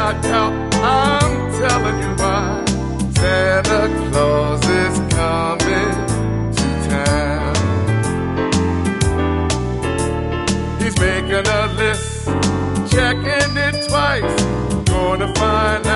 doubt, I'm telling you why. Santa Claus is coming to town. He's making a list, checking it twice, gonna find